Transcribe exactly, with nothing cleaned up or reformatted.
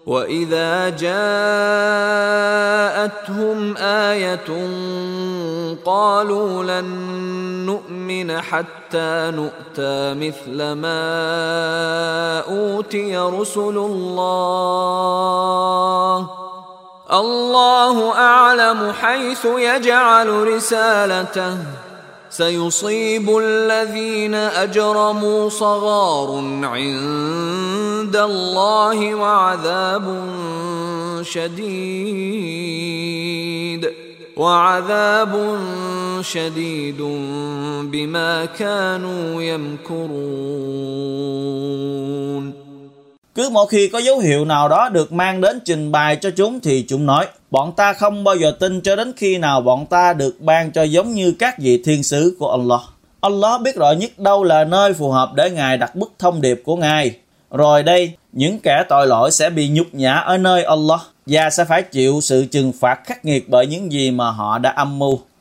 وَإِذَا جَاءَتْهُمْ آيَةٌ قَالُوا لَن نُّؤْمِنَ حَتَّى نُؤْتَىٰ مِثْلَ مَا أُوتِيَ رُسُلُ اللَّهِ اللَّهُ أَعْلَمُ حَيْثُ يَجْعَلُ رِسَالَتَهُ سَيُصِيبُ الَّذِينَ أَجْرَمُوا صَغَارٌ عِندَ اللَّهِ وَعَذَابٌ شَدِيدٌ وَعَذَابٌ شَدِيدٌ بِمَا كَانُوا يَمْكُرُونَ. Cứ mỗi khi có dấu hiệu nào đó được mang đến trình bày cho chúng thì chúng nói: bọn ta không bao giờ tin cho đến khi nào bọn ta được ban cho giống như các vị thiên sứ của Allah. Allah biết rõ nhất đâu là nơi phù hợp để Ngài đặt bức thông điệp của Ngài. Rồi đây, những kẻ tội lỗi sẽ bị nhục nhã ở nơi Allah và sẽ phải chịu sự trừng phạt khắc nghiệt bởi những gì mà họ đã âm mưu.